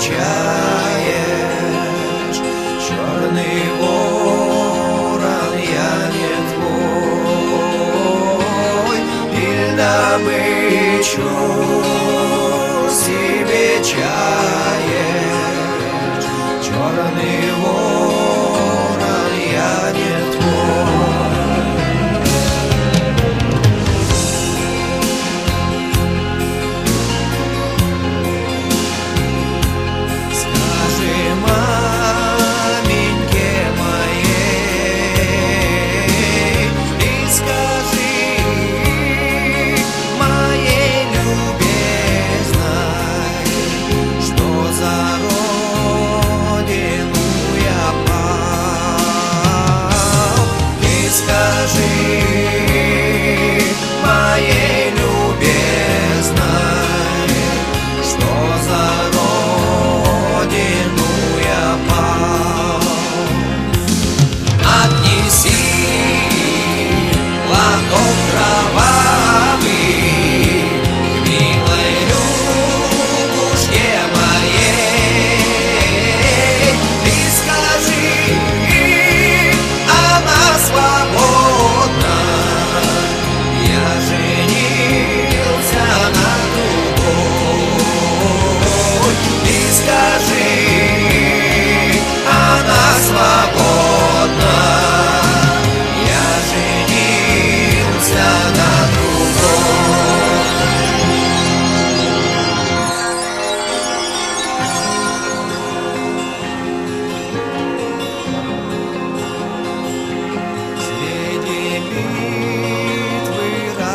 встречаешь. Черный ворон, я не твой, и добычу себе чаешь. Черный ворон, я не моей любезной, что за родину я пал. Отнеси ладонь кровавый к милой Любушке моей и скажи, она свободна. Я женился на другой, и скажи, она свободна. Я женился на другой. Среди битвы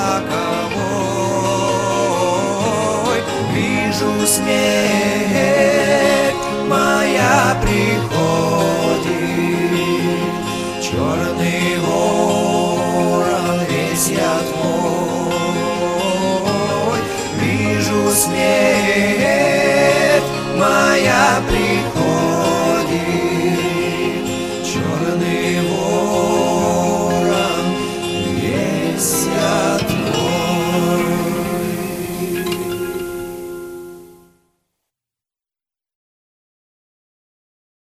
роковой вижу, смерть моя приходит. Черный ворон, весь я твой, вижу, смерть